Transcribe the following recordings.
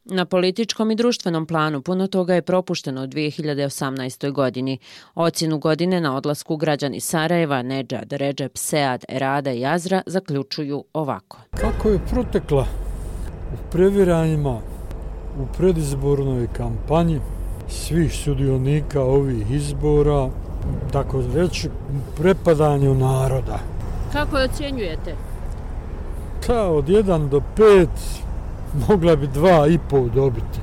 Na političkom i društvenom planu puno toga je propušteno u 2018. godini. Ocjenu godine na odlasku građani Sarajeva, Nedžad, Redžep, Sead, Erada i Azra zaključuju ovako. Kako je protekla u previranjima, u predizbornoj kampanji svih sudionika ovih izbora, tako reći, prepadanju naroda. Kako je ocjenjujete? Od 1 do 5 mogla bi 2,5 dobiti.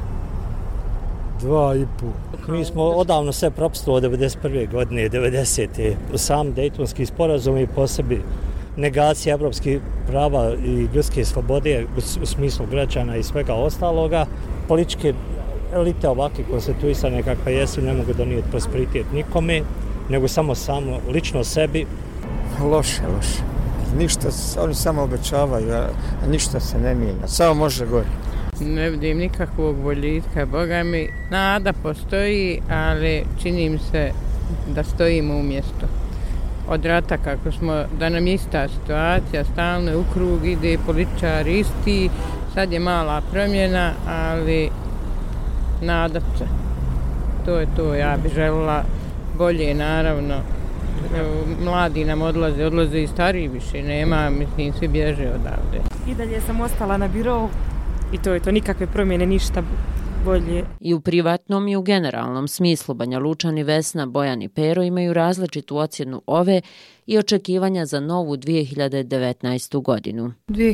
2,5. Mi smo odavno sve propustili od 1991. godine, 90. Sam Dejtonski sporazum i po sebi negacija evropskih prava i ljudske slobode u smislu građana i svega ostaloga. Političke elite ovakve konstituisane kakve jesu ne mogu donijeti prosperitet nikome, nego samo lično sebi. Loše. Ništa, oni samo obećavaju, a ništa se ne mijenja. Samo može gore. Ne vidim nikakvog boljitka, Boga mi. Nada postoji, ali čini mi se da stojimo u mjestu. Od rata kako smo, da nam je ista situacija, stalno u krug ide, političari isti, sad je mala promjena, ali nadat se. To je to, ja bih željela bolje, naravno. Mladi nam odlaze i stariji više nema, mislim, svi bježe odavde. I dalje sam ostala na birou i to je to, nikakve promjene, ništa bolje. I u privatnom i u generalnom smislu Banja Lučani, Vesna, Bojan i Pero imaju različitu ocjenu ove i očekivanja za novu 2019. godinu.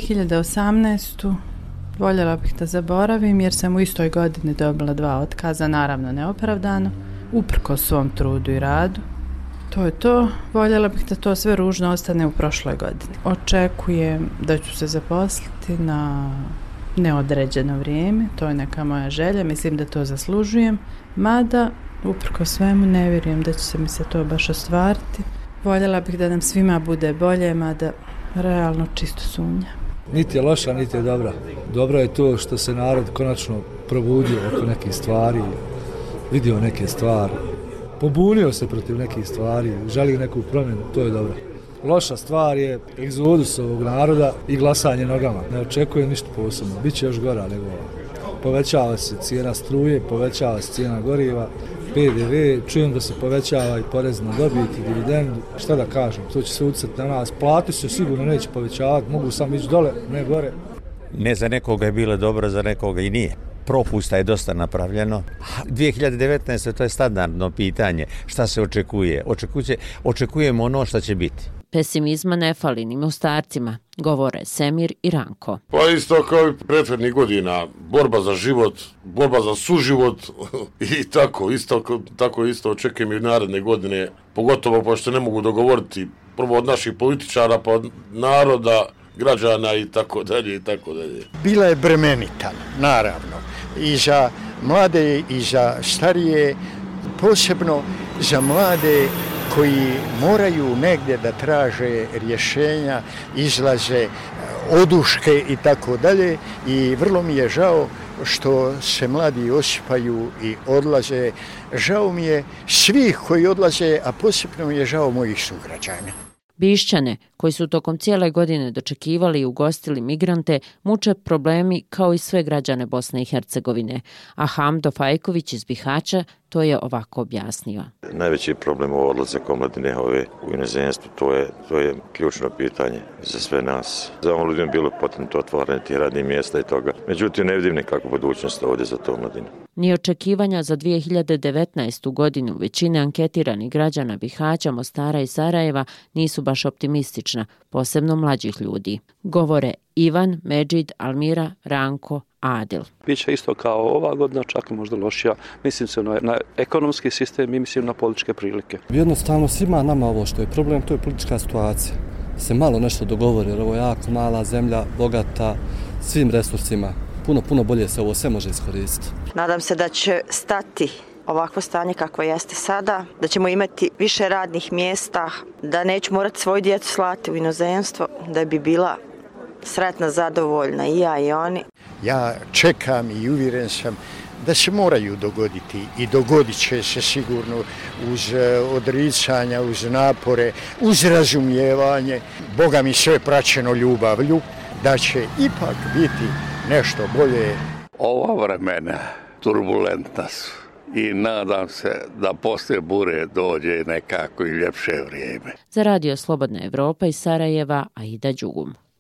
2018. voljela bih da zaboravim jer sam u istoj godini dobila 2 otkaza, naravno neopravdano, uprkos svom trudu i radu. To je to. Voljela bih da to sve ružno ostane u prošloj godini. Očekujem da ću se zaposliti na neodređeno vrijeme. To je neka moja želja. Mislim da to zaslužujem. Mada, uprkos svemu, ne vjerujem da će se mi se to baš ostvariti. Voljela bih da nam svima bude bolje, mada realno čisto sumnja. Niti je loša, niti je dobra. Dobro je to što se narod konačno probudio oko nekih stvari, vidio neke stvari. Pobunio se protiv nekih stvari, želi neku promjenu, to je dobro. Loša stvar je egzodus ovog naroda i glasanje nogama. Ne očekujem ništa posebno, bit će još gora nego povećava se cijena struje, povećava se cijena goriva, PDV, čujem da se povećava i porez na dobit i dividendu. Šta da kažem, to će se utjecati na nas. Plati se sigurno neće povećavati, mogu sam ići dole, ne gore. Ne, za nekoga je bilo dobro, za nekoga i nije. Propusta je dosta napravljeno. 2019. to je standardno pitanje. Šta se očekuje? Očekujemo ono što će biti. Pesimizma ne fali ni Mostarcima, govore Semir i Ranko. Pa isto kao i prethodnih godina, borba za život, borba za suživot i tako isto očekujem i naredne godine, pogotovo pošto ne mogu dogovoriti prvo od naših političara, pa od naroda, građana i tako dalje i tako dalje. Bila je bremenita, naravno, i za mlade i za starije, posebno za mlade koji moraju negdje da traže rješenja, izlaze, oduške i tako dalje, i vrlo mi je žao što se mladi osipaju i odlaze. Žao mi je svih koji odlaze, a posebno mi je žao mojih sugrađana. Bišćane, koji su tokom cijele godine dočekivali i ugostili migrante, muče problemi kao i sve građane Bosne i Hercegovine. A Hamdo Fajković iz Bihaća to je ovako objasnio. Najveći problem ovo odlazak omladine u inozemstvu, to je ključno pitanje za sve nas. Za ovom ljudima bilo potrebno otvaranje tih radnih mjesta i toga. Međutim, ne vidim nikakvu budućnost ovdje za to omladinu. Ni očekivanja za 2019. godinu većine anketiranih građana Bihaća, Mostara i Sarajeva nisu baš optimistična, posebno mlađih ljudi. Govore Ivan, Medžid, Almira, Ranko, Adil. Biće isto kao ova godina, čak i možda lošija. Mislim se na ekonomski sistem i mislim na političke prilike. Jednostavno svima nama ovo što je problem, to je politička situacija. Se malo nešto dogovori, jer ovo je jako mala zemlja, bogata svim resursima. Puno bolje se ovo sve može iskoristiti. Nadam se da će stati ovakvo stanje kako jeste sada, da ćemo imati više radnih mjesta, da neću morati svoju djecu slati u inozemstvo, da bi bila sretna, zadovoljna i ja i oni. Ja čekam i uvjeren sam da se moraju dogoditi i dogodit će se sigurno uz odricanja, uz napore, uz razumijevanje, Boga mi sve praćeno ljubavlju, da će ipak biti nešto bolje. Ova vremena turbulentna su i nadam se da posle bure dođe nekako i ljepše vrijeme. Za Radio Slobodna Evropa iz Sarajeva, Aida Đugum.